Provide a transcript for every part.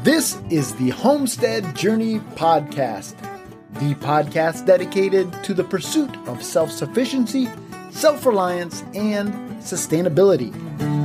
This is the Homestead Journey Podcast, the podcast dedicated to the pursuit of self-sufficiency, self-reliance, and sustainability.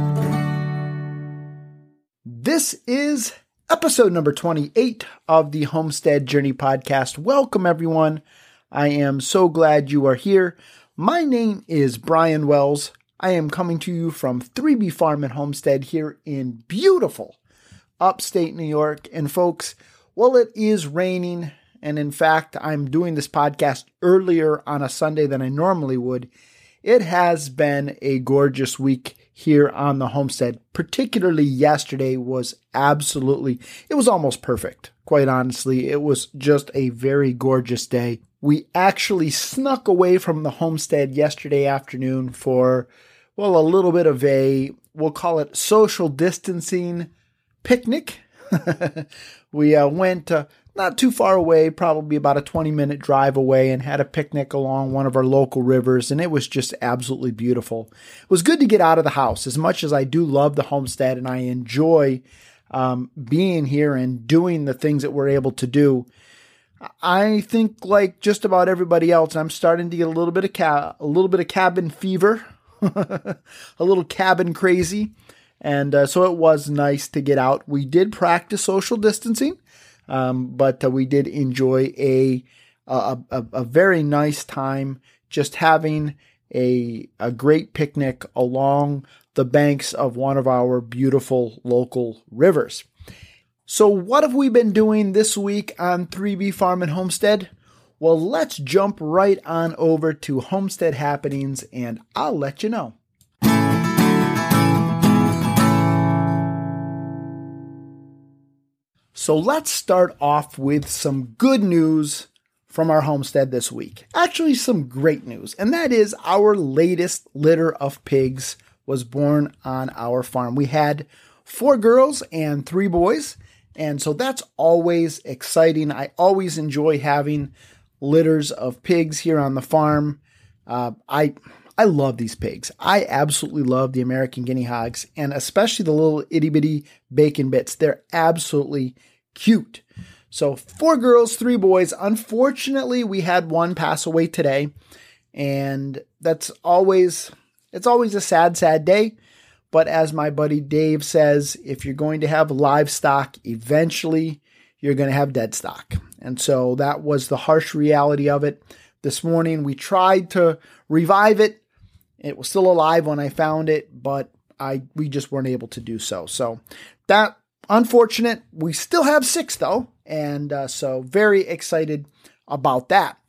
This is episode number 28 of the Homestead Journey Podcast. Welcome, everyone. I am so glad you are here. My name is Brian Wells. I am coming to you from 3B Farm and Homestead here in beautiful upstate New York. And folks, well, it is raining. And in fact, I'm doing this podcast earlier on a Sunday than I normally would. It has been a gorgeous week here on the homestead. Particularly yesterday it was almost perfect. Quite honestly, it was just a very gorgeous day. We actually snuck away from the homestead yesterday afternoon for, a little bit of we'll call it social distancing picnic. We went not too far away, probably about a 20-minute drive away, and had a picnic along one of our local rivers, and it was just absolutely beautiful. It was good to get out of the house. As much as I do love the homestead and I enjoy being here and doing the things that we're able to do, I think like just about everybody else, I'm starting to get a little bit of cabin fever, a little cabin crazy. And so it was nice to get out. We did practice social distancing, but we did enjoy a very nice time just having a great picnic along the banks of one of our beautiful local rivers. So what have we been doing this week on 3B Farm and Homestead? Well, let's jump right on over to Homestead Happenings, and I'll let you know. So let's start off with some good news from our homestead this week. Actually, some great news, and that is our latest litter of pigs was born on our farm. We had 4 girls and 3 boys, and so that's always exciting. I always enjoy having litters of pigs here on the farm. I love these pigs. I absolutely love the American guinea hogs, and especially the little itty bitty bacon bits. They're absolutely cute. So 4 girls, 3 boys. Unfortunately, we had one pass away today, and it's always a sad day. But as my buddy Dave says, if you're going to have livestock, eventually you're going to have dead stock. And so that was the harsh reality of it. This morning we tried to revive it. It was still alive when I found it, but we just weren't able to do so. So that unfortunate. We still have 6 though, and so very excited about that.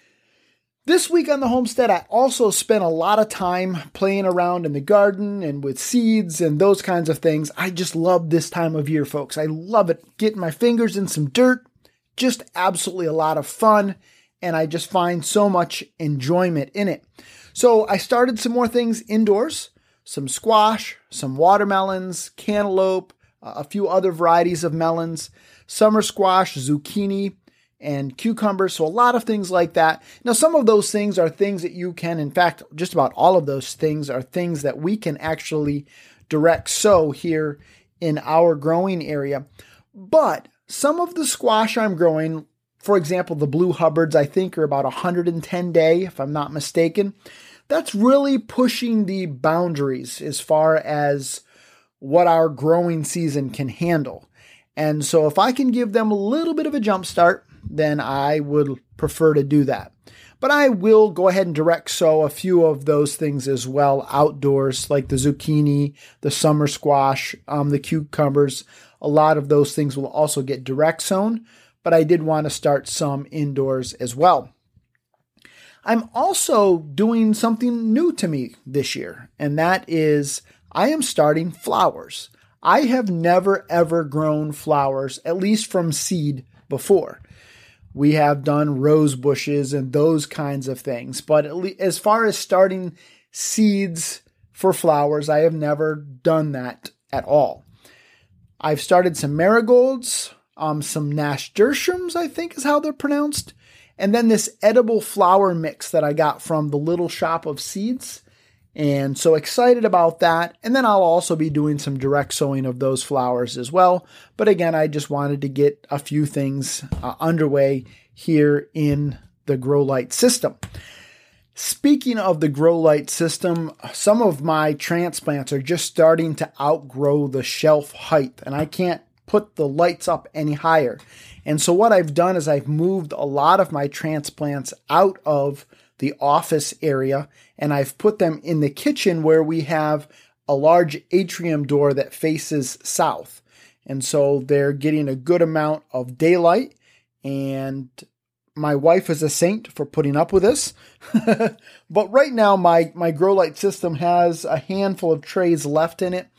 This week on the homestead, I also spent a lot of time playing around in the garden and with seeds and those kinds of things. I just love this time of year, folks. I love it. Getting my fingers in some dirt, just absolutely a lot of fun, and I just find so much enjoyment in it. So I started some more things indoors, some squash, some watermelons, cantaloupe, a few other varieties of melons, summer squash, zucchini, and cucumbers. So a lot of things like that. Now, some of those things are things that you can, in fact, just about all of those things are things that we can actually direct sow here in our growing area. But some of the squash I'm growing, for example, the Blue Hubbards, I think are about 110 day, if I'm not mistaken. That's really pushing the boundaries as far as what our growing season can handle. And so if I can give them a little bit of a jump start, then I would prefer to do that. But I will go ahead and direct sow a few of those things as well outdoors, like the zucchini, the summer squash, the cucumbers. A lot of those things will also get direct sown, but I did want to start some indoors as well. I'm also doing something new to me this year, and that is I am starting flowers. I have never ever grown flowers, at least from seed, before. We have done rose bushes and those kinds of things, but as far as starting seeds for flowers, I have never done that at all. I've started some marigolds, some nasturtiums, I think is how they're pronounced, and then this edible flower mix that I got from the Little Shop of Seeds. And so excited about that. And then I'll also be doing some direct sowing of those flowers as well. But again, I just wanted to get a few things underway here in the Grow Light system. Speaking of the Grow Light system, some of my transplants are just starting to outgrow the shelf height, and I can't put the lights up any higher. And so what I've done is I've moved a lot of my transplants out of the office area, and I've put them in the kitchen where we have a large atrium door that faces south. And so they're getting a good amount of daylight, and my wife is a saint for putting up with this. But right now, my Grow Light system has a handful of trays left in it.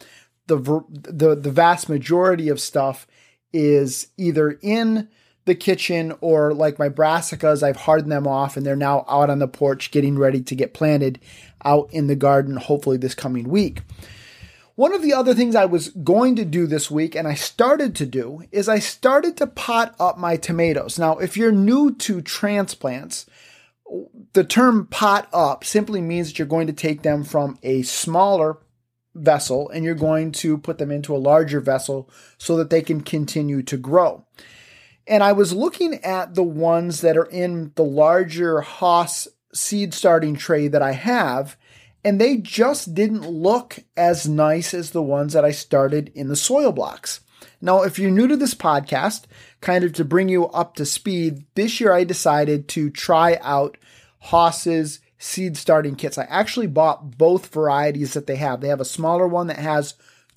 The vast majority of stuff is either in the kitchen or, like my brassicas, I've hardened them off and they're now out on the porch getting ready to get planted out in the garden, hopefully this coming week. One of the other things I was going to do this week, and I started to do, is I started to pot up my tomatoes. Now, if you're new to transplants, the term pot up simply means that you're going to take them from a smaller vessel and you're going to put them into a larger vessel so that they can continue to grow. And I was looking at the ones that are in the larger Haas seed starting tray that I have, and they just didn't look as nice as the ones that I started in the soil blocks. Now, if you're new to this podcast, kind of to bring you up to speed, this year I decided to try out Haas's seed starting kits. I actually bought both varieties that they have. They have a smaller one that has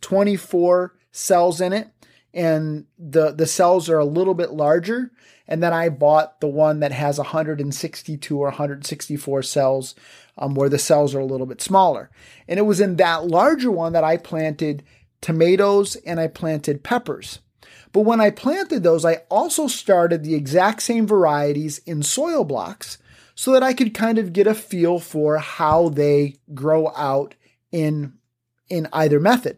24 cells in it, and the cells are a little bit larger. And then I bought the one that has 162 or 164 cells, where the cells are a little bit smaller. And it was in that larger one that I planted tomatoes and I planted peppers. But when I planted those, I also started the exact same varieties in soil blocks so that I could kind of get a feel for how they grow out in either method.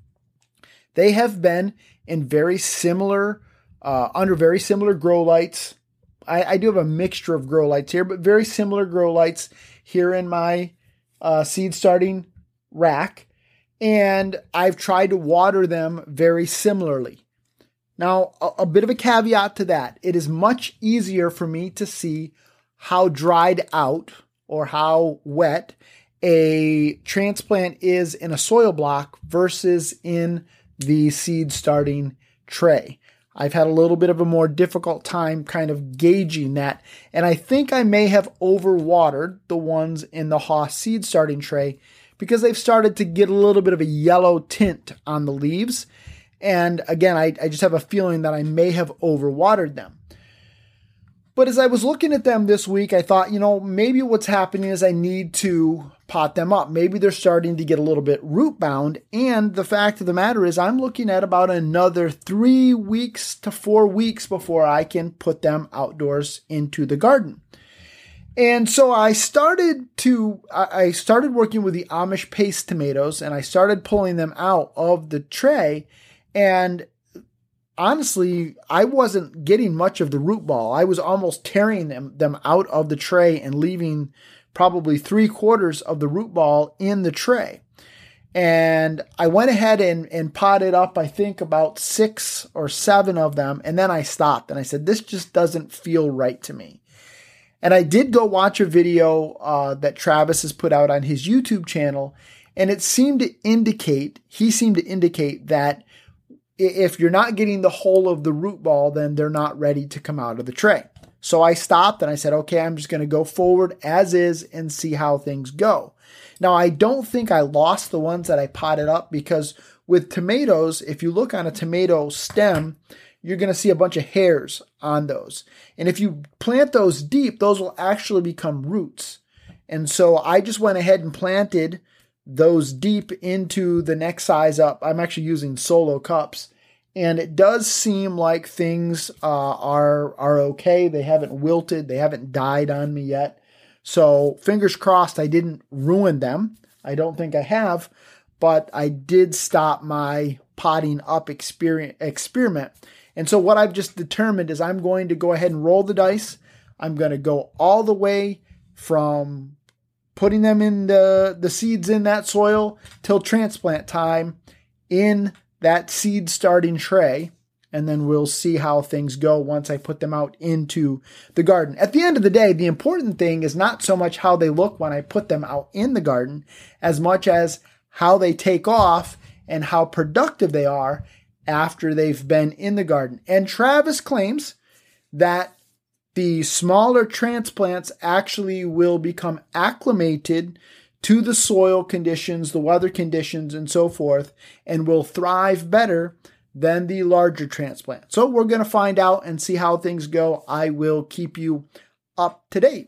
They have been in very similar, under very similar grow lights. I do have a mixture of grow lights here, but very similar grow lights here in my seed starting rack. And I've tried to water them very similarly. Now, a bit of a caveat to that. It is much easier for me to see how dried out or how wet a transplant is in a soil block versus in the seed starting tray. I've had a little bit of a more difficult time kind of gauging that. And I think I may have overwatered the ones in the Haas seed starting tray because they've started to get a little bit of a yellow tint on the leaves. And again, I just have a feeling that I may have overwatered them. But as I was looking at them this week, I thought, maybe what's happening is I need to pot them up. Maybe they're starting to get a little bit root bound. And the fact of the matter is I'm looking at about another 3 weeks to 4 weeks before I can put them outdoors into the garden. And so I started working with the Amish paste tomatoes, and I started pulling them out of the tray. And honestly, I wasn't getting much of the root ball. I was almost tearing them out of the tray and leaving probably 3/4 of the root ball in the tray. And I went ahead and potted up, I think, about 6 or 7 of them. And then I stopped and I said, this just doesn't feel right to me. And I did go watch a video that Travis has put out on his YouTube channel. And he seemed to indicate that if you're not getting the whole of the root ball, then they're not ready to come out of the tray. So I stopped and I said, okay, I'm just going to go forward as is and see how things go. Now, I don't think I lost the ones that I potted up because with tomatoes, if you look on a tomato stem, you're going to see a bunch of hairs on those. And if you plant those deep, those will actually become roots. And so I just went ahead and planted those deep into the next size up. I'm actually using solo cups, and it does seem like things are okay. They haven't wilted. They haven't died on me yet. So fingers crossed I didn't ruin them. I don't think I have, but I did stop my potting up experiment. And so what I've just determined is I'm going to go ahead and roll the dice. I'm going to go all the way from putting them in the seeds in that soil till transplant time in that seed starting tray. And then we'll see how things go once I put them out into the garden. At the end of the day, the important thing is not so much how they look when I put them out in the garden, as much as how they take off and how productive they are after they've been in the garden. And Travis claims that the smaller transplants actually will become acclimated to the soil conditions, the weather conditions, and so forth, and will thrive better than the larger transplant. So we're going to find out and see how things go. I will keep you up to date.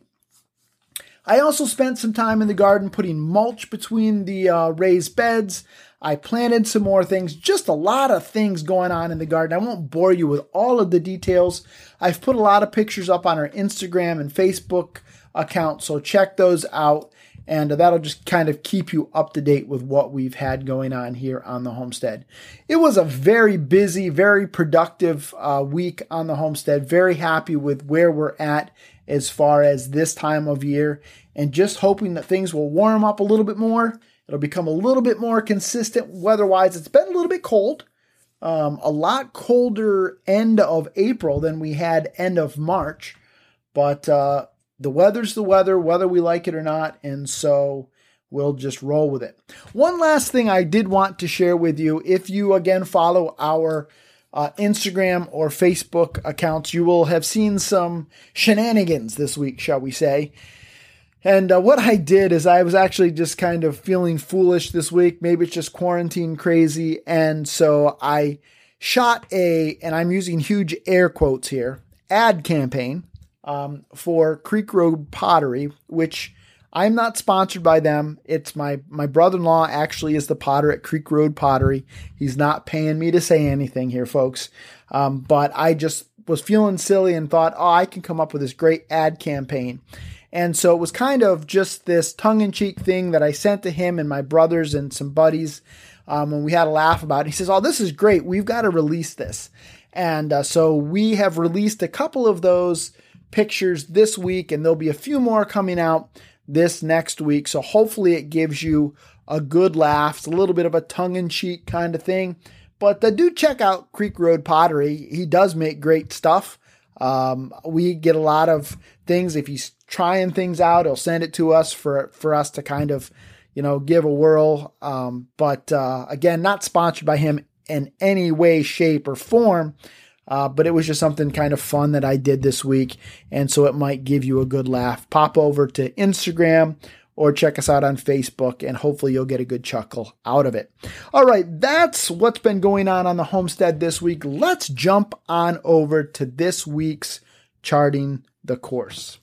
I also spent some time in the garden putting mulch between the raised beds. I planted some more things, just a lot of things going on in the garden. I won't bore you with all of the details. I've put a lot of pictures up on our Instagram and Facebook account, so check those out. And that'll just kind of keep you up to date with what we've had going on here on the homestead. It was a very busy, very productive week on the homestead. Very happy with where we're at as far as this time of year, and just hoping that things will warm up a little bit more. It'll become a little bit more consistent weather-wise. It's been a little bit cold, a lot colder end of April than we had end of March, but the weather's the weather, whether we like it or not, and so we'll just roll with it. One last thing I did want to share with you, if you, again, follow our Instagram or Facebook accounts, you will have seen some shenanigans this week, shall we say. And what I did is I was actually just kind of feeling foolish this week. Maybe it's just quarantine crazy, and so I shot and I'm using huge air quotes here, ad campaign for Creek Road Pottery, which I'm not sponsored by them. It's my brother-in-law actually is the potter at Creek Road Pottery. He's not paying me to say anything here, folks. But I just was feeling silly and thought, I can come up with this great ad campaign. And so it was kind of just this tongue-in-cheek thing that I sent to him and my brothers and some buddies. And we had a laugh about it. He says, this is great. We've got to release this. And so we have released a couple of those pictures this week, and there'll be a few more coming out this next week. So hopefully it gives you a good laugh. It's a little bit of a tongue-in-cheek kind of thing. But do check out Creek Road Pottery. He does make great stuff. We get a lot of things. If he's trying things out, he'll send it to us for us to kind of, give a whirl. But again, not sponsored by him in any way, shape, or form. But it was just something kind of fun that I did this week, and so it might give you a good laugh. Pop over to Instagram or check us out on Facebook, and hopefully you'll get a good chuckle out of it. All right, that's what's been going on the homestead this week. Let's jump on over to this week's Charting the Course.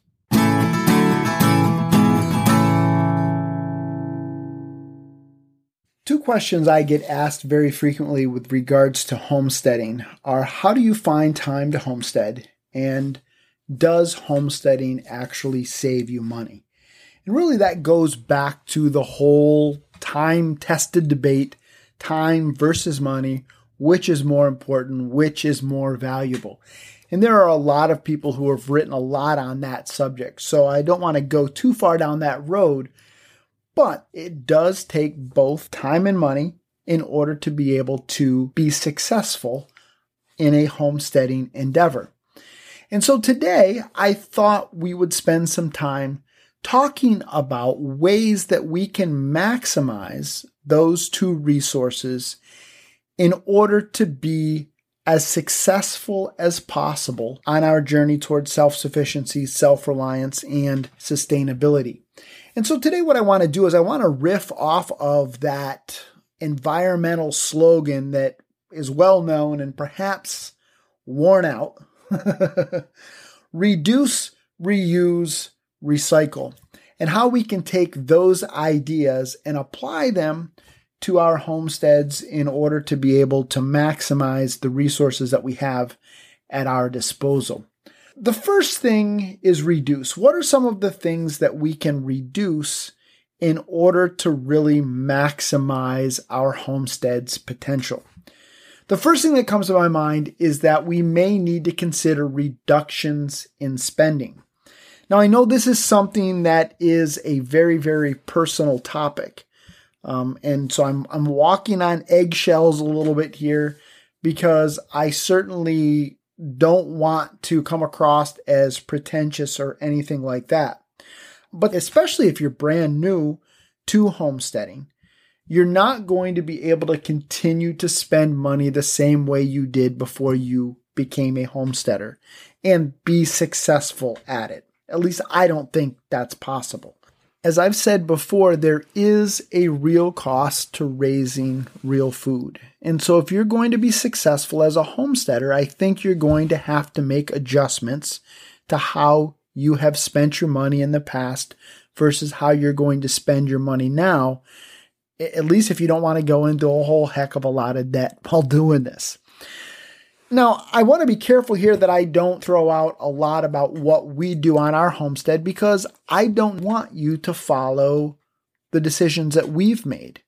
Two questions I get asked very frequently with regards to homesteading are, how do you find time to homestead? And does homesteading actually save you money? And really that goes back to the whole time-tested debate, time versus money, which is more important, which is more valuable. And there are a lot of people who have written a lot on that subject, so I don't want to go too far down that road. But it does take both time and money in order to be able to be successful in a homesteading endeavor. And so today I thought we would spend some time talking about ways that we can maximize those two resources in order to be as successful as possible on our journey towards self-sufficiency, self-reliance, and sustainability. And so today what I want to do is I want to riff off of that environmental slogan that is well known and perhaps worn out. Reduce, reuse, recycle. And how we can take those ideas and apply them to our homesteads in order to be able to maximize the resources that we have at our disposal. The first thing is reduce. What are some of the things that we can reduce in order to really maximize our homestead's potential? The first thing that comes to my mind is that we may need to consider reductions in spending. Now, I know this is something that is a very, very personal topic. And so I'm walking on eggshells a little bit here because I certainly don't want to come across as pretentious or anything like that. But especially if you're brand new to homesteading, you're not going to be able to continue to spend money the same way you did before you became a homesteader and be successful at it. At least I don't think that's possible. As I've said before, there is a real cost to raising real food. And so if you're going to be successful as a homesteader, I think you're going to have to make adjustments to how you have spent your money in the past versus how you're going to spend your money now, at least if you don't want to go into a whole heck of a lot of debt while doing this. Now, I want to be careful here that I don't throw out a lot about what we do on our homestead because I don't want you to follow the decisions that we've made.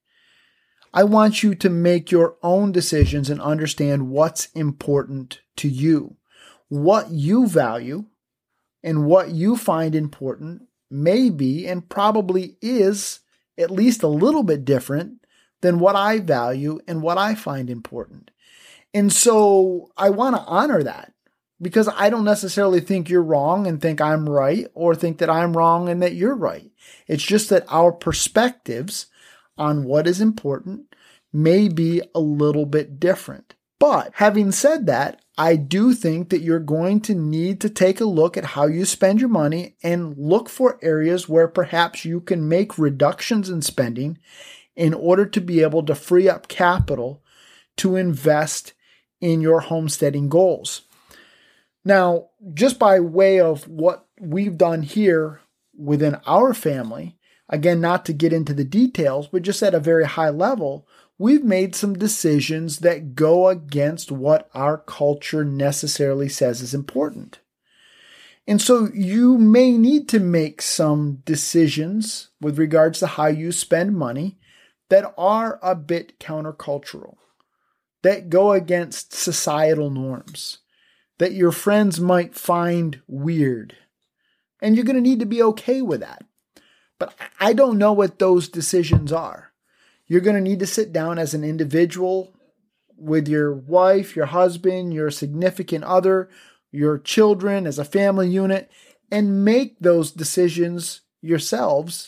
I want you to make your own decisions and understand what's important to you. What you value and what you find important may be and probably is at least a little bit different than what I value and what I find important. And so I want to honor that because I don't necessarily think you're wrong and think I'm right or think that I'm wrong and that you're right. It's just that our perspectives on what is important may be a little bit different. But having said that, I do think that you're going to need to take a look at how you spend your money and look for areas where perhaps you can make reductions in spending in order to be able to free up capital to invest in your homesteading goals. Now, just by way of what we've done here within our family, again, not to get into the details, but just at a very high level, we've made some decisions that go against what our culture necessarily says is important. And so you may need to make some decisions with regards to how you spend money that are a bit countercultural, that go against societal norms, that your friends might find weird. And you're going to need to be okay with that. But I don't know what those decisions are. You're going to need to sit down as an individual with your wife, your husband, your significant other, your children as a family unit, and make those decisions yourselves.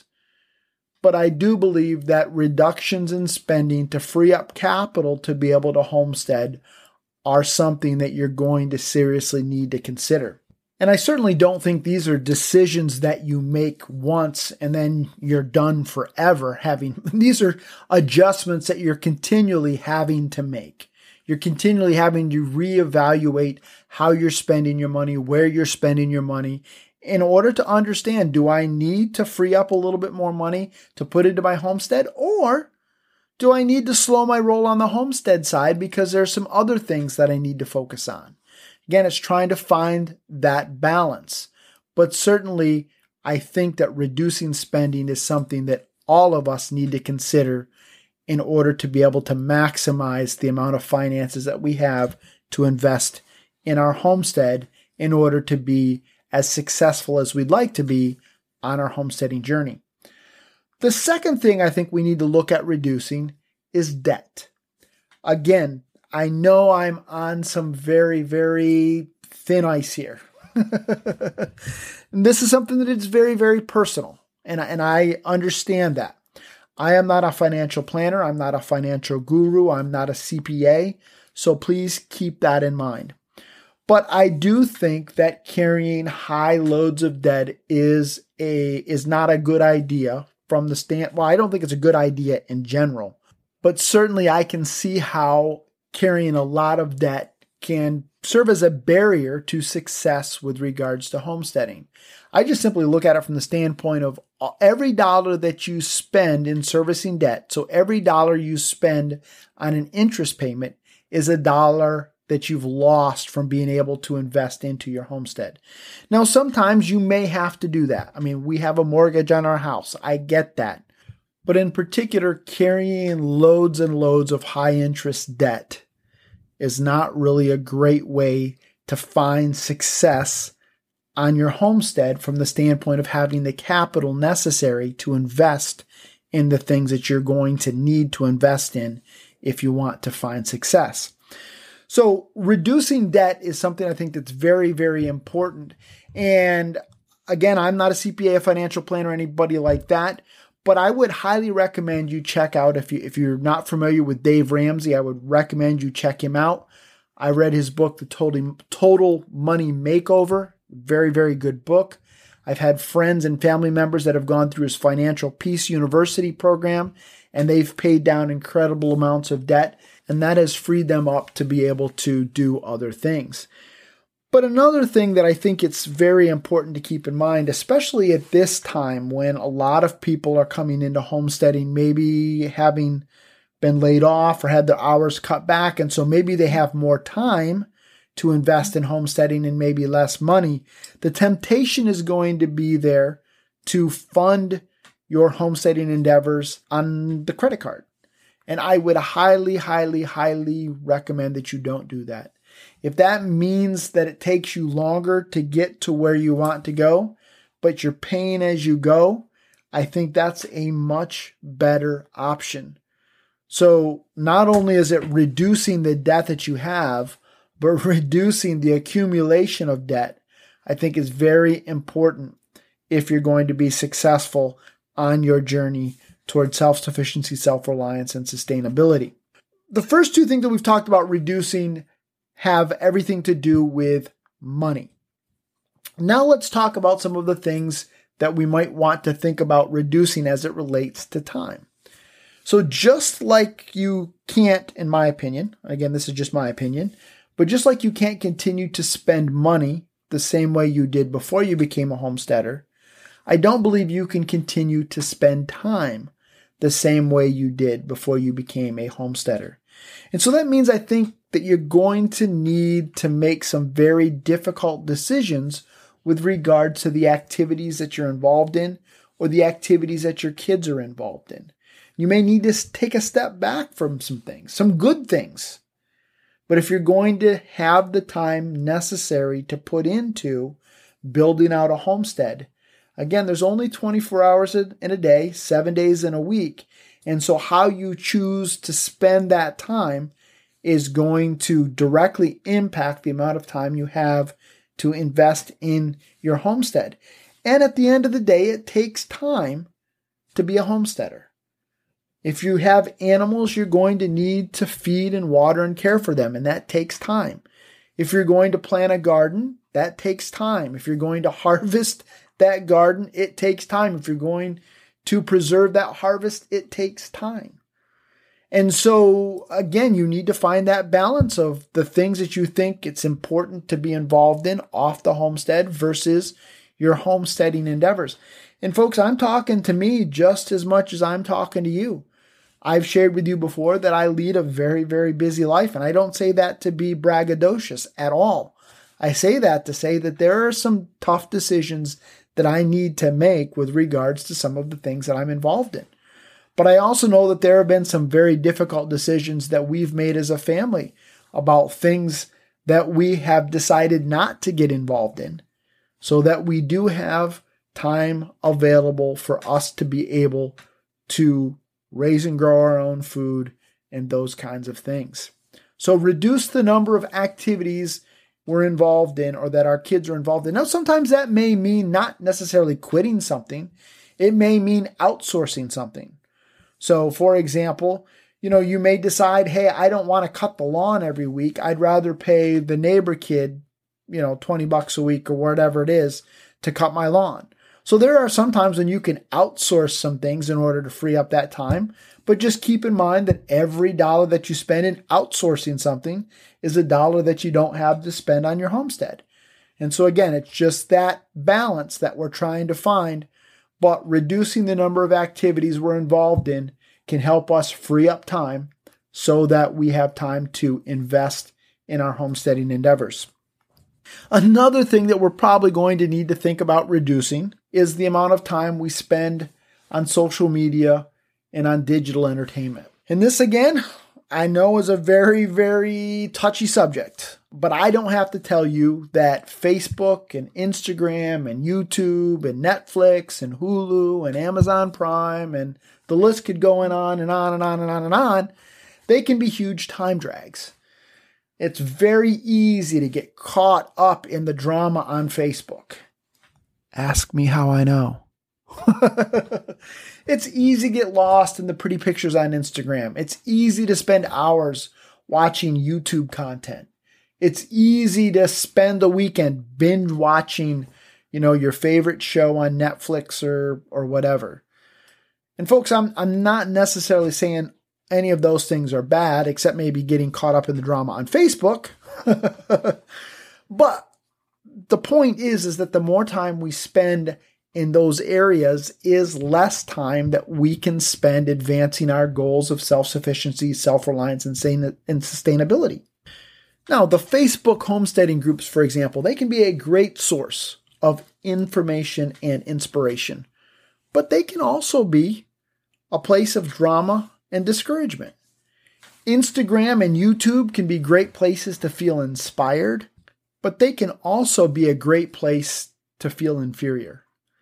But I do believe that reductions in spending to free up capital to be able to homestead are something that you're going to seriously need to consider. And I certainly don't think these are decisions that you make once and then you're done forever having. These are adjustments that you're continually having to make. You're continually having to reevaluate how you're spending your money, where you're spending your money, in order to understand, do I need to free up a little bit more money to put into my homestead? Or do I need to slow my roll on the homestead side because there's some other things that I need to focus on? Again, it's trying to find that balance. But certainly, I think that reducing spending is something that all of us need to consider in order to be able to maximize the amount of finances that we have to invest in our homestead in order to be as successful as we'd like to be on our homesteading journey. The second thing I think we need to look at reducing is debt. Again, I know I'm on some very, very thin ice here. This is something that is very, very personal, and I understand that. I am not a financial planner. I'm not a financial guru. I'm not a CPA. So please keep that in mind. But I do think that carrying high loads of debt is not a good idea from the well, I don't think it's a good idea in general, but certainly I can see how carrying a lot of debt can serve as a barrier to success with regards to homesteading. I just simply look at it from the standpoint of every dollar that you spend in servicing debt. So every dollar you spend on an interest payment is a dollar that you've lost from being able to invest into your homestead. Now, sometimes you may have to do that. I mean, we have a mortgage on our house. I get that. But in particular, carrying loads and loads of high interest debt is not really a great way to find success on your homestead from the standpoint of having the capital necessary to invest in the things that you're going to need to invest in if you want to find success. So reducing debt is something I think that's very, very important. And again, I'm not a CPA, a financial planner, or anybody like that, but I would highly recommend you check out, if you're not familiar with Dave Ramsey, I would recommend you check him out. I read his book, The Total Money Makeover. Very, very good book. I've had friends and family members that have gone through his Financial Peace University program, and they've paid down incredible amounts of debt, and that has freed them up to be able to do other things. But another thing that I think it's very important to keep in mind, especially at this time when a lot of people are coming into homesteading, maybe having been laid off or had their hours cut back, and so maybe they have more time to invest in homesteading and maybe less money, the temptation is going to be there to fund your homesteading endeavors on the credit card. And I would highly, highly, highly recommend that you don't do that. If that means that it takes you longer to get to where you want to go, but you're paying as you go, I think that's a much better option. So not only is it reducing the debt that you have, but reducing the accumulation of debt, I think is very important if you're going to be successful on your journey towards self-sufficiency, self-reliance, and sustainability. The first two things that we've talked about reducing have everything to do with money. Now let's talk about some of the things that we might want to think about reducing as it relates to time. So just like you can't, in my opinion, again, this is just my opinion, but just like you can't continue to spend money the same way you did before you became a homesteader, I don't believe you can continue to spend time the same way you did before you became a homesteader. And so that means I think that you're going to need to make some very difficult decisions with regard to the activities that you're involved in or the activities that your kids are involved in. You may need to take a step back from some things, some good things. But if you're going to have the time necessary to put into building out a homestead, again, there's only 24 hours in a day, 7 days in a week. And so how you choose to spend that time is going to directly impact the amount of time you have to invest in your homestead. And at the end of the day, it takes time to be a homesteader. If you have animals, you're going to need to feed and water and care for them, and that takes time. If you're going to plant a garden, that takes time. If you're going to harvest that garden, it takes time. If you're going to preserve that harvest, it takes time. And so, again, you need to find that balance of the things that you think it's important to be involved in off the homestead versus your homesteading endeavors. And folks, I'm talking to me just as much as I'm talking to you. I've shared with you before that I lead a very, very busy life, and I don't say that to be braggadocious at all. I say that to say that there are some tough decisions that I need to make with regards to some of the things that I'm involved in. But I also know that there have been some very difficult decisions that we've made as a family about things that we have decided not to get involved in so that we do have time available for us to be able to raise and grow our own food and those kinds of things. So reduce the number of activities we're involved in or that our kids are involved in. Now, sometimes that may mean not necessarily quitting something. It may mean outsourcing something. So, for example, you may decide, hey, I don't want to cut the lawn every week. I'd rather pay the neighbor kid, $20 a week or whatever it is to cut my lawn. So there are some times when you can outsource some things in order to free up that time. But just keep in mind that every dollar that you spend in outsourcing something is a dollar that you don't have to spend on your homestead. And so again, it's just that balance that we're trying to find. But reducing the number of activities we're involved in can help us free up time so that we have time to invest in our homesteading endeavors. Another thing that we're probably going to need to think about reducing is the amount of time we spend on social media and on digital entertainment. And this, again, I know is a very, very touchy subject, but I don't have to tell you that Facebook and Instagram and YouTube and Netflix and Hulu and Amazon Prime and the list could go on and on and on and on and on. They can be huge time drags. It's very easy to get caught up in the drama on Facebook. Ask me how I know. It's easy to get lost in the pretty pictures on Instagram. It's easy to spend hours watching YouTube content. It's easy to spend the weekend binge watching, your favorite show on Netflix or whatever. And folks, I'm not necessarily saying any of those things are bad, except maybe getting caught up in the drama on Facebook. But the point is that the more time we spend in those areas is less time that we can spend advancing our goals of self-sufficiency, self-reliance, and sustainability. Now, the Facebook homesteading groups, for example, they can be a great source of information and inspiration, but they can also be a place of drama and discouragement. Instagram and YouTube can be great places to feel inspired, but they can also be a great place to feel inferior.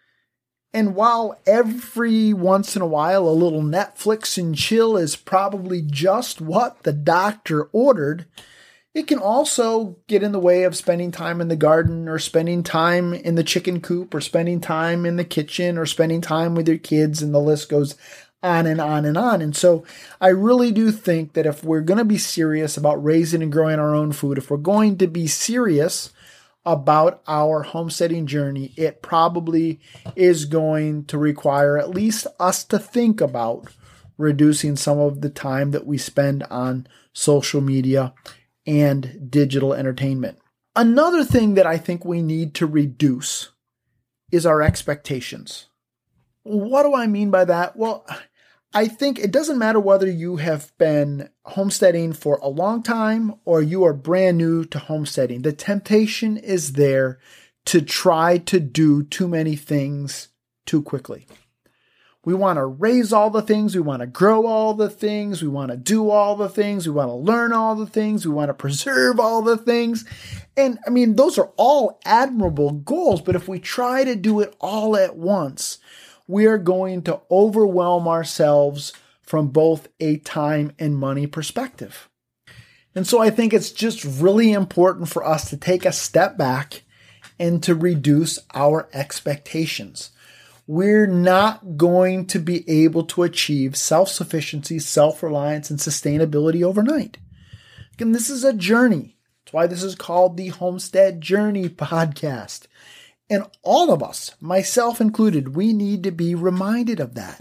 And while every once in a while a little Netflix and chill is probably just what the doctor ordered, it can also get in the way of spending time in the garden or spending time in the chicken coop or spending time in the kitchen or spending time with your kids, and the list goes on and on and on. And so I really do think that if we're going to be serious about raising and growing our own food, if we're going to be serious about our homesteading journey, it probably is going to require at least us to think about reducing some of the time that we spend on social media and digital entertainment. Another thing that I think we need to reduce is our expectations. What do I mean by that? Well, I think it doesn't matter whether you have been homesteading for a long time or you are brand new to homesteading. The temptation is there to try to do too many things too quickly. We want to raise all the things. We want to grow all the things. We want to do all the things. We want to learn all the things. We want to preserve all the things. And I mean, those are all admirable goals, but if we try to do it all at once, we are going to overwhelm ourselves from both a time and money perspective. And so I think it's just really important for us to take a step back and to reduce our expectations. We're not going to be able to achieve self-sufficiency, self-reliance, and sustainability overnight. Again, this is a journey. That's why this is called the Homestead Journey Podcast. And all of us, myself included, we need to be reminded of that.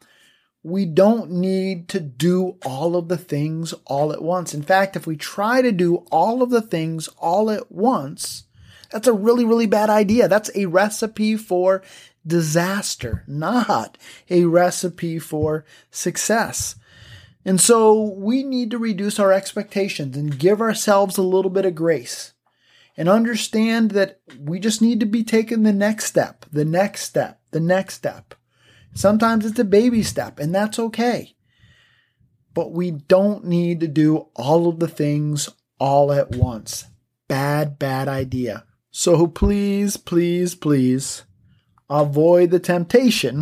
We don't need to do all of the things all at once. In fact, if we try to do all of the things all at once, that's a really, really bad idea. That's a recipe for disaster, not a recipe for success. And so we need to reduce our expectations and give ourselves a little bit of grace. And understand that we just need to be taking the next step, the next step, the next step. Sometimes it's a baby step, and that's okay. But we don't need to do all of the things all at once. Bad, bad idea. So please, please, please avoid the temptation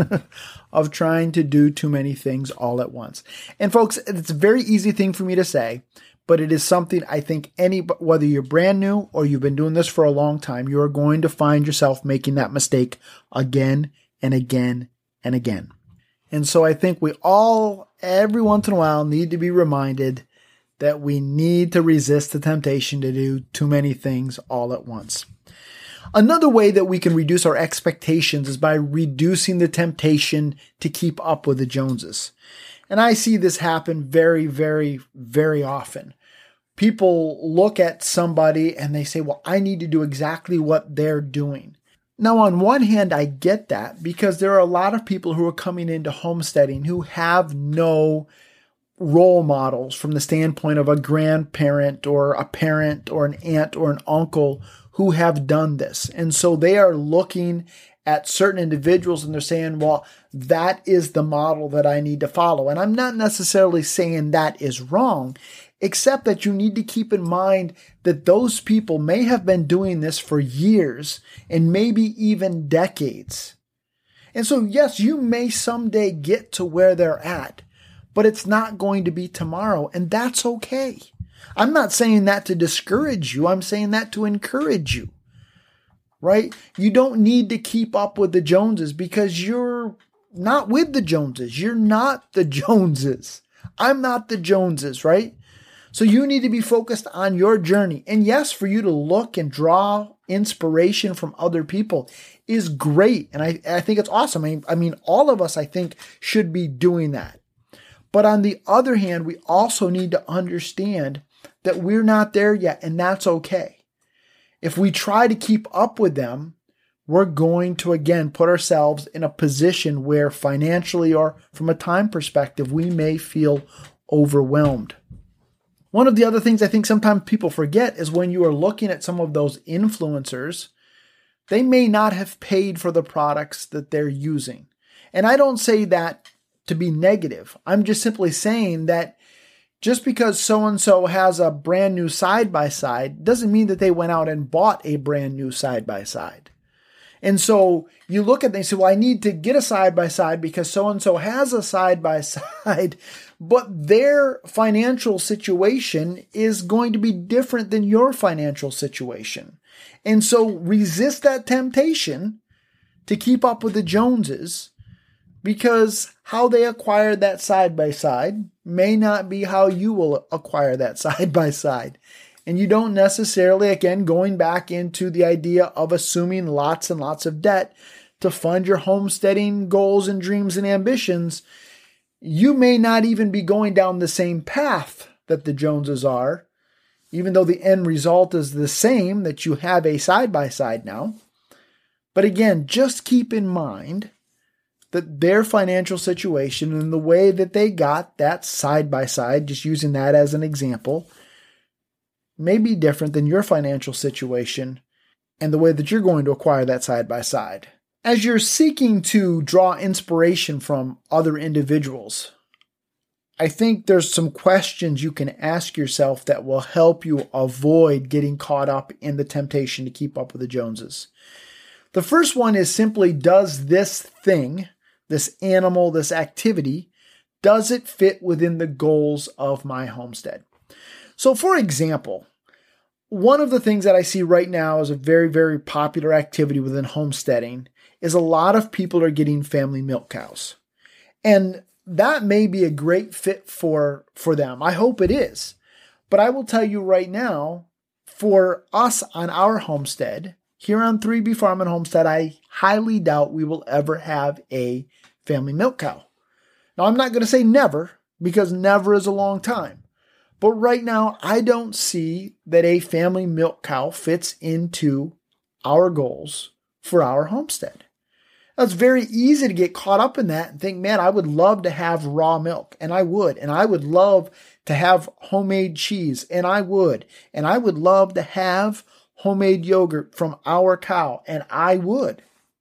of trying to do too many things all at once. And folks, it's a very easy thing for me to say, but it is something I think whether you're brand new or you've been doing this for a long time, you are going to find yourself making that mistake again and again and again. And so I think we all, every once in a while, need to be reminded that we need to resist the temptation to do too many things all at once. Another way that we can reduce our expectations is by reducing the temptation to keep up with the Joneses. And I see this happen very, very, very often. People look at somebody and they say, well, I need to do exactly what they're doing. Now, on one hand, I get that because there are a lot of people who are coming into homesteading who have no role models from the standpoint of a grandparent or a parent or an aunt or an uncle who have done this. And so they are looking at certain individuals and they're saying, well, that is the model that I need to follow. And I'm not necessarily saying that is wrong, except that you need to keep in mind that those people may have been doing this for years and maybe even decades. And so, yes, you may someday get to where they're at, but it's not going to be tomorrow, and that's okay. I'm not saying that to discourage you. I'm saying that to encourage you, right? You don't need to keep up with the Joneses because you're not with the Joneses. You're not the Joneses. I'm not the Joneses, right? So you need to be focused on your journey. And yes, for you to look and draw inspiration from other people is great. And I think it's awesome. I mean, all of us, I think, should be doing that. But on the other hand, we also need to understand that we're not there yet, and that's okay. If we try to keep up with them, we're going to, again, put ourselves in a position where financially or from a time perspective, we may feel overwhelmed. One of the other things I think sometimes people forget is when you are looking at some of those influencers, they may not have paid for the products that they're using. And I don't say that to be negative. I'm just simply saying that just because so-and-so has a brand new side-by-side doesn't mean that they went out and bought a brand new side-by-side. And so you look at them and say, well, I need to get a side-by-side because so-and-so has a side-by-side, but their financial situation is going to be different than your financial situation. And so resist that temptation to keep up with the Joneses, because how they acquired that side-by-side may not be how you will acquire that side-by-side. And you don't necessarily, again, going back into the idea of assuming lots and lots of debt to fund your homesteading goals and dreams and ambitions, you may not even be going down the same path that the Joneses are, even though the end result is the same, that you have a side-by-side now. But again, just keep in mind that their financial situation and the way that they got that side-by-side, just using that as an example, may be different than your financial situation and the way that you're going to acquire that side-by-side. As you're seeking to draw inspiration from other individuals, I think there's some questions you can ask yourself that will help you avoid getting caught up in the temptation to keep up with the Joneses. The first one is simply, does this thing, this animal, this activity, does it fit within the goals of my homestead? So for example, one of the things that I see right now is a very, very popular activity within homesteading is a lot of people are getting family milk cows. And that may be a great fit for them. I hope it is. But I will tell you right now, for us on our homestead, here on 3B Farm and Homestead, I highly doubt we will ever have a family milk cow. Now, I'm not going to say never, because never is a long time. But right now, I don't see that a family milk cow fits into our goals for our homestead. Now, it's very easy to get caught up in that and think, man, I would love to have raw milk, and I would. And I would love to have homemade cheese, and I would. And I would love to have homemade yogurt from our cow, and I would.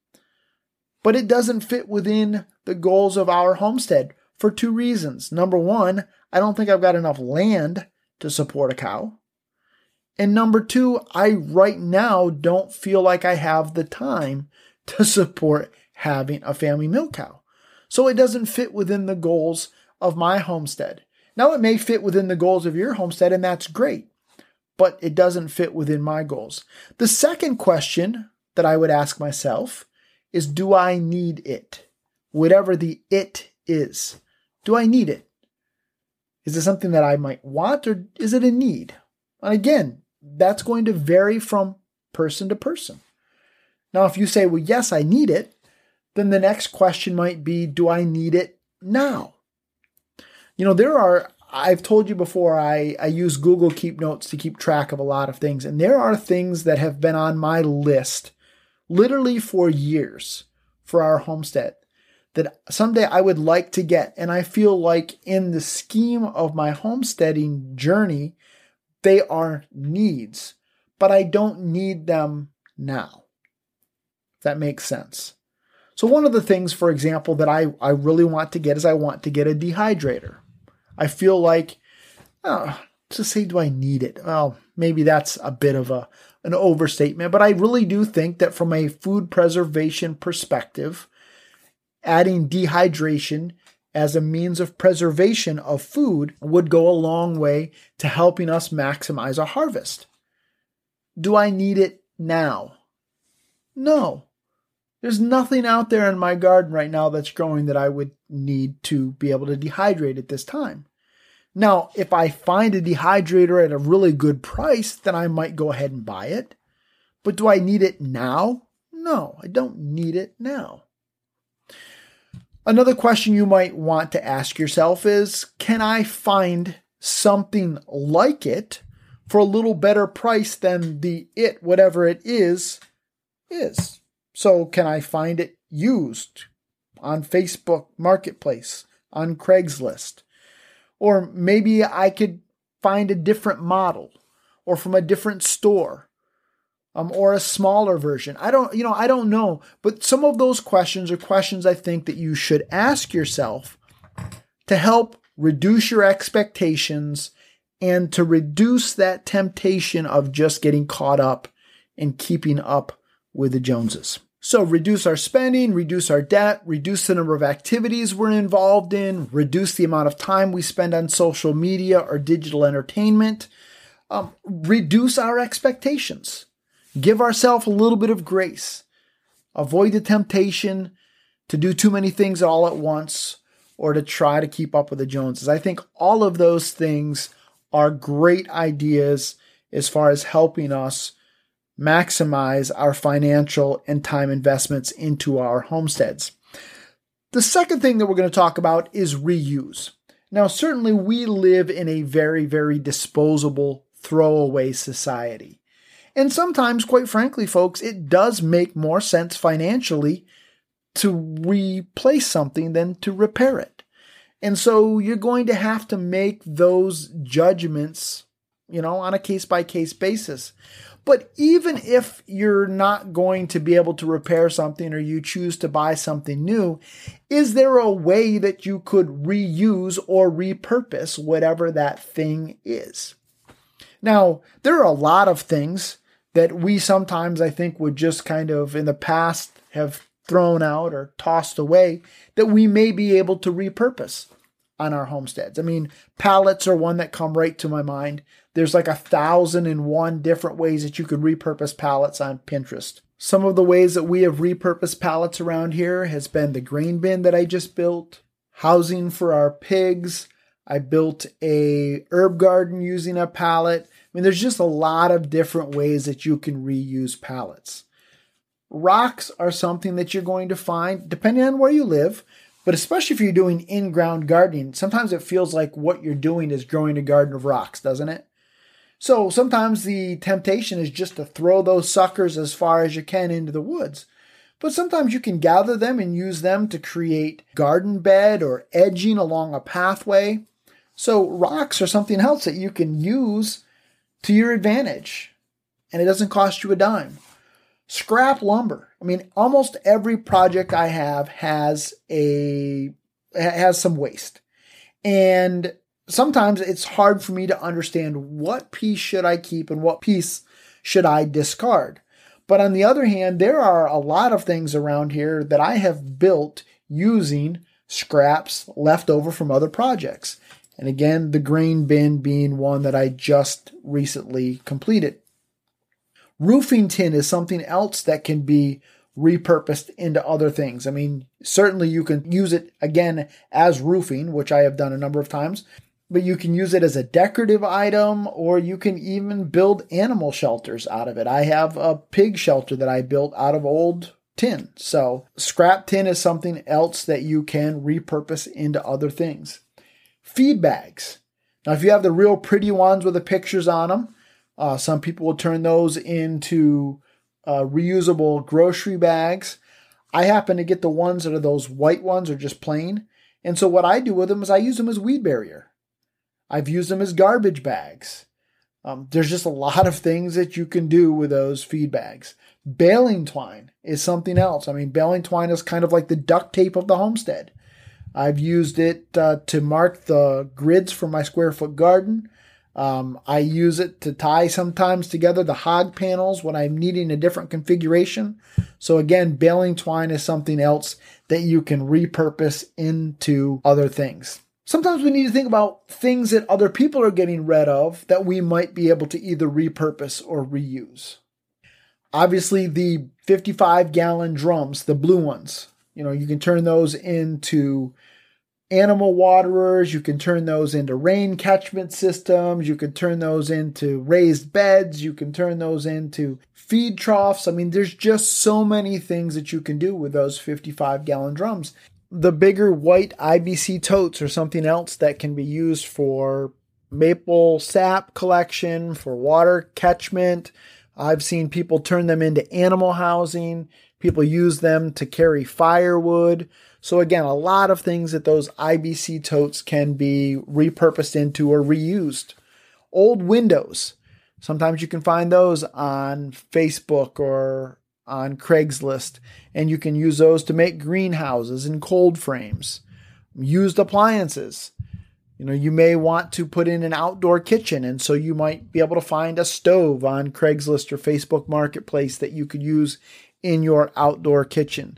But it doesn't fit within the goals of our homestead for two reasons. Number one, I don't think I've got enough land to support a cow. And number two, I right now don't feel like I have the time to support having a family milk cow. So it doesn't fit within the goals of my homestead. Now, it may fit within the goals of your homestead, and that's great, but it doesn't fit within my goals. The second question that I would ask myself is, do I need it? Whatever the it is, do I need it? Is it something that I might want, or is it a need? And again, that's going to vary from person to person. Now, if you say, well, yes, I need it, then the next question might be, do I need it now? You know, I've told you before, I use Google Keep Notes to keep track of a lot of things. And there are things that have been on my list literally for years for our homestead that someday I would like to get. And I feel like in the scheme of my homesteading journey, they are needs, but I don't need them now. if that makes sense. So one of the things, for example, that I really want to get is I want to get a dehydrator. I feel like, to say, do I need it? Well, maybe that's a bit of an overstatement, but I really do think that from a food preservation perspective, adding dehydration as a means of preservation of food would go a long way to helping us maximize our harvest. Do I need it now? No. There's nothing out there in my garden right now that's growing that I would need to be able to dehydrate at this time. Now, if I find a dehydrator at a really good price, then I might go ahead and buy it. But do I need it now? No, I don't need it now. Another question you might want to ask yourself is, can I find something like it for a little better price than whatever it is? So can I find it used on Facebook Marketplace, on Craigslist? Or maybe I could find a different model or from a different store, or a smaller version. I don't know. But some of those questions are questions I think that you should ask yourself to help reduce your expectations and to reduce that temptation of just getting caught up and keeping up with the Joneses. So reduce our spending, reduce our debt, reduce the number of activities we're involved in, reduce the amount of time we spend on social media or digital entertainment, reduce our expectations, give ourselves a little bit of grace, avoid the temptation to do too many things all at once or to try to keep up with the Joneses. I think all of those things are great ideas as far as helping us maximize our financial and time investments into our homesteads. The second thing that we're going to talk about is reuse. Now, certainly we live in a very, very disposable, throwaway society. And sometimes, quite frankly, folks, it does make more sense financially to replace something than to repair it. And so you're going to have to make those judgments, on a case-by-case basis. But even if you're not going to be able to repair something or you choose to buy something new, is there a way that you could reuse or repurpose whatever that thing is? Now, there are a lot of things that we sometimes, I think, would just kind of in the past have thrown out or tossed away that we may be able to repurpose on our homesteads. I mean, pallets are one that come right to my mind. There's like 1,001 different ways that you could repurpose pallets on Pinterest. Some of the ways that we have repurposed pallets around here has been the grain bin that I just built, housing for our pigs. I built a herb garden using a pallet. I mean, there's just a lot of different ways that you can reuse pallets. Rocks are something that you're going to find, depending on where you live, but especially if you're doing in-ground gardening, sometimes it feels like what you're doing is growing a garden of rocks, doesn't it? So sometimes the temptation is just to throw those suckers as far as you can into the woods. But sometimes you can gather them and use them to create garden bed or edging along a pathway. So rocks are something else that you can use to your advantage, and it doesn't cost you a dime. Scrap lumber. I mean, almost every project I have has some waste. And sometimes it's hard for me to understand what piece should I keep and what piece should I discard. But on the other hand, there are a lot of things around here that I have built using scraps left over from other projects. And again, the grain bin being one that I just recently completed. Roofing tin is something else that can be repurposed into other things. I mean, certainly you can use it again as roofing, which I have done a number of times, but you can use it as a decorative item, or you can even build animal shelters out of it. I have a pig shelter that I built out of old tin. So scrap tin is something else that you can repurpose into other things. Feed bags. Now, if you have the real pretty ones with the pictures on them, some people will turn those into reusable grocery bags. I happen to get the ones that are those white ones or just plain. And so what I do with them is I use them as weed barrier. I've used them as garbage bags. There's just a lot of things that you can do with those feed bags. Baling twine is something else. I mean, baling twine is kind of like the duct tape of the homestead. I've used it to mark the grids for my square foot garden. I use it to tie sometimes together the hog panels when I'm needing a different configuration. So again, baling twine is something else that you can repurpose into other things. Sometimes we need to think about things that other people are getting rid of that we might be able to either repurpose or reuse. Obviously, the 55-gallon drums, the blue ones, you can turn those into animal waterers. You can turn those into rain catchment systems. You can turn those into raised beds. You can turn those into feed troughs. I mean, there's just so many things that you can do with those 55-gallon drums. The bigger white IBC totes are something else that can be used for maple sap collection, for water catchment. I've seen people turn them into animal housing. People use them to carry firewood. So again, a lot of things that those IBC totes can be repurposed into or reused. Old windows. Sometimes you can find those on Facebook or on Craigslist, and you can use those to make greenhouses and cold frames. Used appliances. You may want to put in an outdoor kitchen, and so you might be able to find a stove on Craigslist or Facebook Marketplace that you could use in your outdoor kitchen.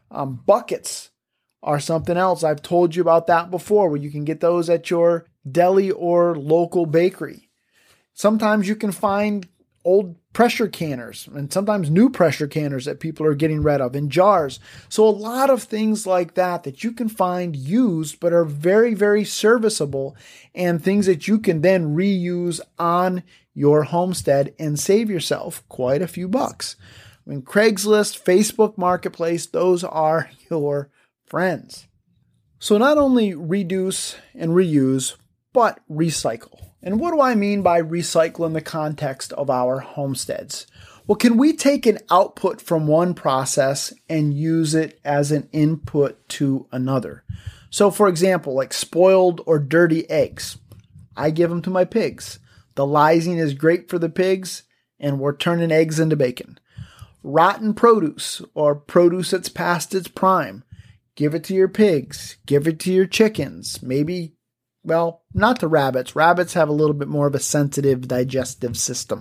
Buckets are something else. I've told you about that before, where you can get those at your deli or local bakery. Sometimes you can find old pressure canners and sometimes new pressure canners that people are getting rid of in jars. So a lot of things like that you can find used but are very, very serviceable, and things that you can then reuse on your homestead and save yourself quite a few bucks. I mean, Craigslist, Facebook Marketplace, those are your friends. So not only reduce and reuse, but recycle. And what do I mean by recycle in the context of our homesteads? Well, can we take an output from one process and use it as an input to another? So for example, like spoiled or dirty eggs. I give them to my pigs. The lysine is great for the pigs, and we're turning eggs into bacon. Rotten produce or produce that's past its prime. Give it to your pigs. Give it to your chickens. Maybe, well, not to rabbits. Rabbits have a little bit more of a sensitive digestive system.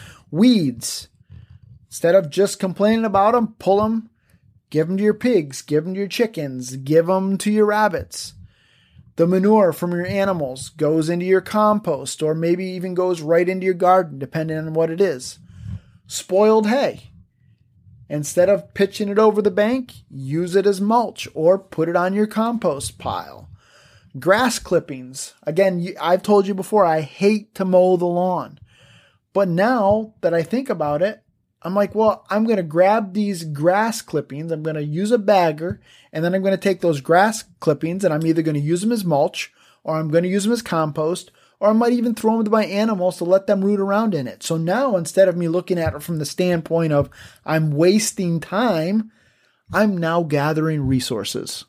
Weeds. Instead of just complaining about them, pull them. Give them to your pigs. Give them to your chickens. Give them to your rabbits. The manure from your animals goes into your compost, or maybe even goes right into your garden, depending on what it is. Spoiled hay. Instead of pitching it over the bank, use it as mulch or put it on your compost pile. Grass clippings. Again, I've told you before, I hate to mow the lawn. But now that I think about it, I'm like, well, I'm going to grab these grass clippings. I'm going to use a bagger, and then I'm going to take those grass clippings, and I'm either going to use them as mulch, or I'm going to use them as compost, or I might even throw them to my animals to let them root around in it. So now, instead of me looking at it from the standpoint of I'm wasting time, I'm now gathering resources.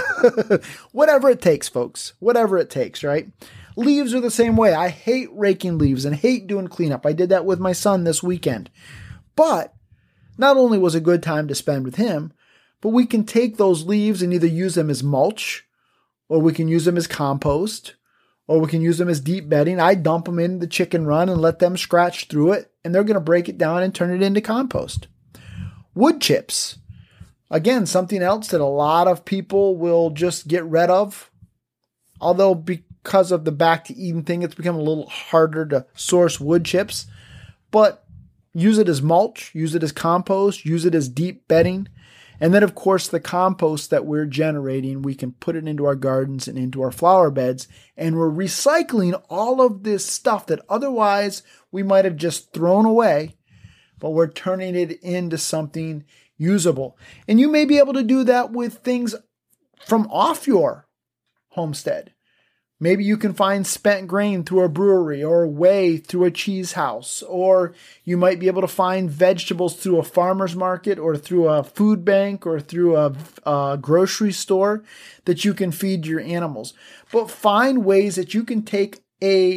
Whatever it takes, folks. Whatever it takes, right? Leaves are the same way. I hate raking leaves and hate doing cleanup. I did that with my son this weekend. But not only was it a good time to spend with him, but we can take those leaves and either use them as mulch, or we can use them as compost, or we can use them as deep bedding. I dump them in the chicken run and let them scratch through it, and they're going to break it down and turn it into compost. Wood chips. Again, something else that a lot of people will just get rid of. Although because of the Back to Eden thing, it's become a little harder to source wood chips. But use it as mulch, use it as compost, use it as deep bedding. And then, of course, the compost that we're generating, we can put it into our gardens and into our flower beds. And we're recycling all of this stuff that otherwise we might have just thrown away, but we're turning it into something usable. And you may be able to do that with things from off your homestead. Maybe you can find spent grain through a brewery or whey through a cheese house, or you might be able to find vegetables through a farmer's market or through a food bank or through a grocery store that you can feed your animals. But find ways that you can take a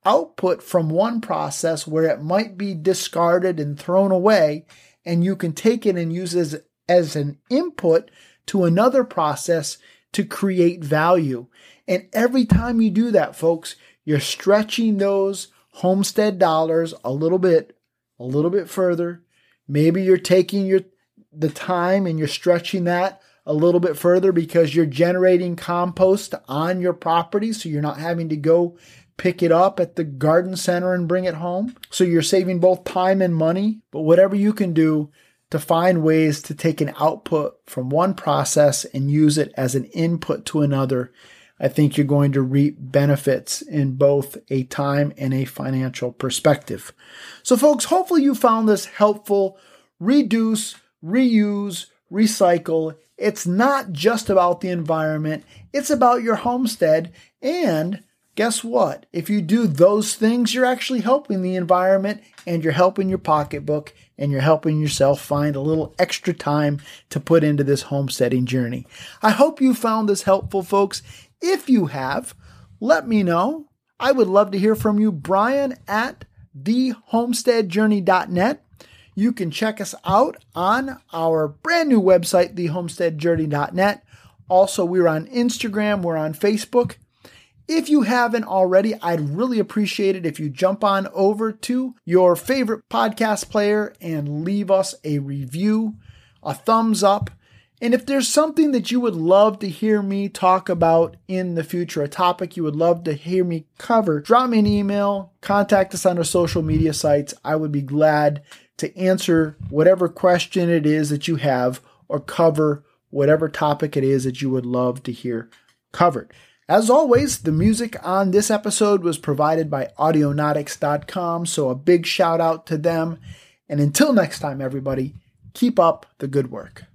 output from one process where it might be discarded and thrown away, and you can take it and use it as an input to another process to create value. And every time you do that, folks, you're stretching those homestead dollars a little bit further. Maybe you're taking the time and you're stretching that a little bit further because you're generating compost on your property, so you're not having to go pick it up at the garden center and bring it home. So you're saving both time and money. But whatever you can do to find ways to take an output from one process and use it as an input to another, I think you're going to reap benefits in both a time and a financial perspective. So folks, hopefully you found this helpful. Reduce, reuse, recycle. It's not just about the environment. It's about your homestead. And guess what? If you do those things, you're actually helping the environment, and you're helping your pocketbook, and you're helping yourself find a little extra time to put into this homesteading journey. I hope you found this helpful, folks. If you have, let me know. I would love to hear from you, Brian at thehomesteadjourney.net. You can check us out on our brand new website, thehomesteadjourney.net. Also, we're on Instagram, we're on Facebook. If you haven't already, I'd really appreciate it if you jump on over to your favorite podcast player and leave us a review, a thumbs up. And if there's something that you would love to hear me talk about in the future, a topic you would love to hear me cover, drop me an email, contact us on our social media sites. I would be glad to answer whatever question it is that you have or cover whatever topic it is that you would love to hear covered. As always, the music on this episode was provided by Audionautics.com, so a big shout out to them. And until next time, everybody, keep up the good work.